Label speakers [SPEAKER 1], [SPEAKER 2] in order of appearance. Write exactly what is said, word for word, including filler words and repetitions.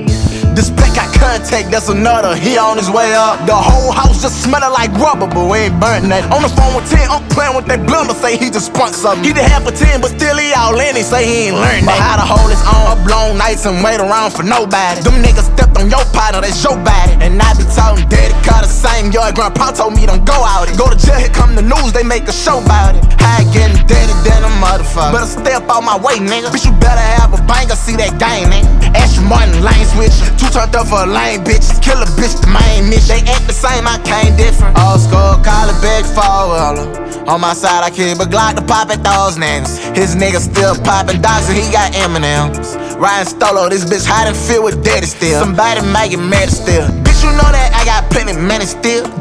[SPEAKER 1] This pack got contact, that's another, he on his way up. The whole house just smelling like rubber, but we ain't burnt nothing. On the phone with ten, I'm playing with that blender, say he just spun something. He did half a ten, but still he all in, he say he ain't learned that. But how to hold his own up long nights and wait around for nobody. Them niggas stepped on your partner, that's your body. And I be talking daddy, car the same yard, grandpa told me don't go out it. Go to jail, here come the news, they make a show about it. How I getting daddy than a motherfucker. Better stay up out my way, nigga. Bitch, you better have a banger, see that game, nigga. Ashley Martin, lane switch. Two turned up for a lame bitch. Kill a bitch, the main mission. They act the same, I came different. Old school, call it big forward. On my side, I keep a Glock to pop at those niggas. His niggas still popping dogs and he got Eminems. Ryan Stolo, this bitch hide and feel with daddy still. Somebody make it mad still. Bitch, you know that I got plenty money still.